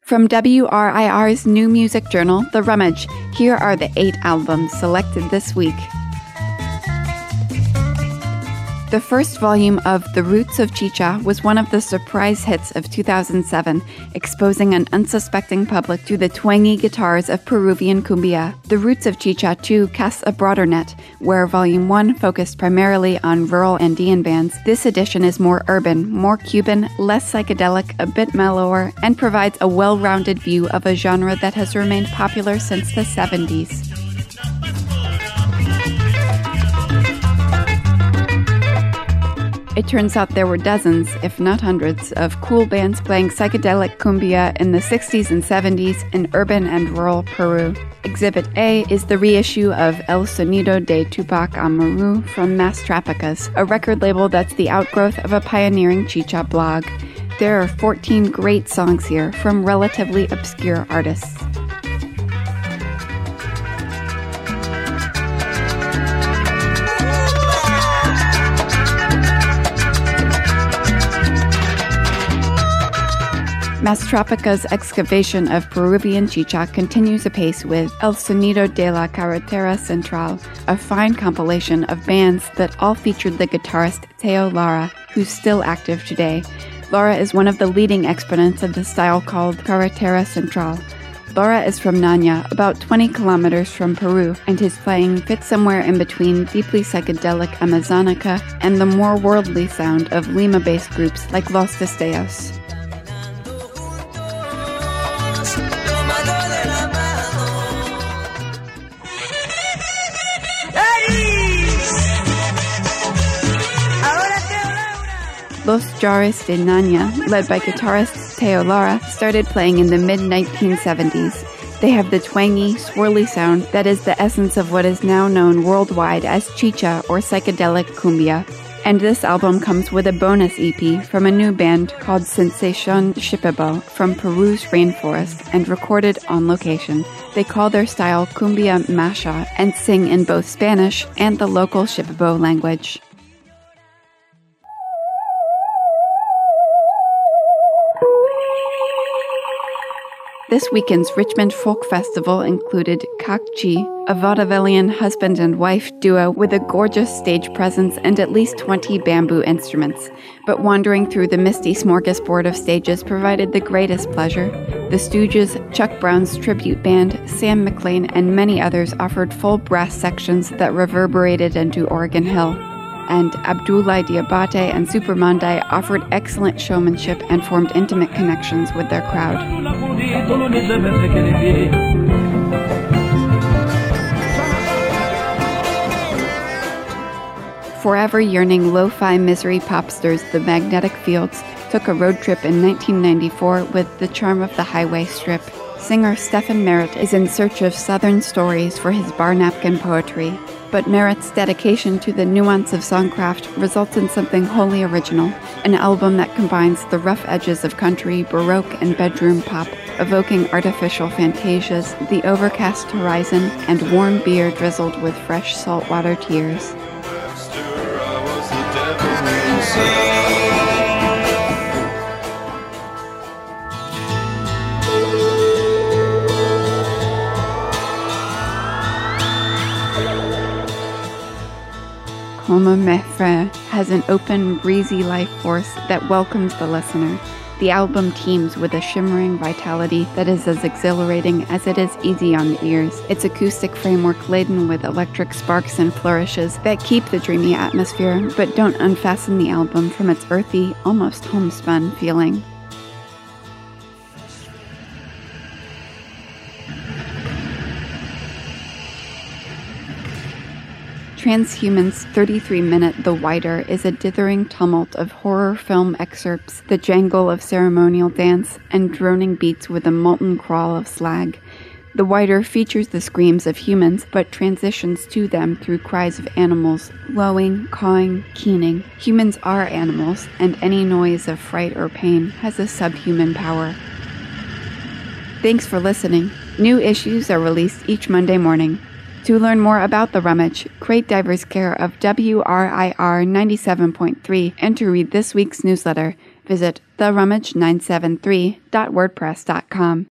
From WRIR's new music journal, The Rummage, here are the 8 albums selected this week. The first volume of The Roots of Chicha was one of the surprise hits of 2007, exposing an unsuspecting public to the twangy guitars of Peruvian cumbia. The Roots of Chicha, too, casts a broader net, where Volume 1 focused primarily on rural Andean bands. This edition is more urban, more Cuban, less psychedelic, a bit mellower, and provides a well-rounded view of a genre that has remained popular since the 70s. It turns out there were dozens, if not hundreds, of cool bands playing psychedelic cumbia in the 60s and 70s in urban and rural Peru. Exhibit A is the reissue of El Sonido de Tupac Amaru from Mas Tropicas, a record label that's the outgrowth of a pioneering chicha blog. There are 14 great songs here from relatively obscure artists. Mas Tropicas' excavation of Peruvian chicha continues apace with El Sonido de la Carretera Central, a fine compilation of bands that all featured the guitarist Teo Lara, who's still active today. Lara is one of the leading exponents of the style called Carretera Central. Lara is from Nanya, about 20 kilometers from Peru, and his playing fits somewhere in between deeply psychedelic Amazonica and the more worldly sound of Lima-based groups like Los Destellos. Los Jares de Nanya, led by guitarist Teo Lara, started playing in the mid-1970s. They have the twangy, swirly sound that is the essence of what is now known worldwide as chicha or psychedelic cumbia. And this album comes with a bonus EP from a new band called Sensación Shipibo from Peru's rainforest and recorded on location. They call their style cumbia masha and sing in both Spanish and the local Shipibo language. This weekend's Richmond Folk Festival included Kakchi, a vaudevillian husband and wife duo with a gorgeous stage presence and at least 20 bamboo instruments. But wandering through the misty smorgasbord of stages provided the greatest pleasure. The Stooges, Chuck Brown's tribute band, Sam McLean, and many others offered full brass sections that reverberated into Oregon Hill. And Abdoulaye Diabate and Supermandai offered excellent showmanship and formed intimate connections with their crowd. Forever yearning lo-fi misery popsters The Magnetic Fields took a road trip in 1994 with The Charm of the Highway Strip. Singer Stephen Merritt is in search of Southern stories for his bar napkin poetry. But Merritt's dedication to the nuance of songcraft results in something wholly original, an album that combines the rough edges of country, baroque, and bedroom pop, evoking artificial fantasias, the overcast horizon, and warm beer drizzled with fresh saltwater tears. Como Me Frère has an open, breezy life force that welcomes the listener. The album teems with a shimmering vitality that is as exhilarating as it is easy on the ears. Its acoustic framework laden with electric sparks and flourishes that keep the dreamy atmosphere, but don't unfasten the album from its earthy, almost homespun feeling. Transhuman's 33-minute The Wider is a dithering tumult of horror film excerpts, the jangle of ceremonial dance, and droning beats with a molten crawl of slag. The Wider features the screams of humans, but transitions to them through cries of animals, lowing, cawing, keening. Humans are animals, and any noise of fright or pain has a subhuman power. Thanks for listening. New issues are released each Monday morning. To learn more about The Rummage, Crate Divers care of WRIR 97.3 and to read this week's newsletter, visit therummage973.wordpress.com.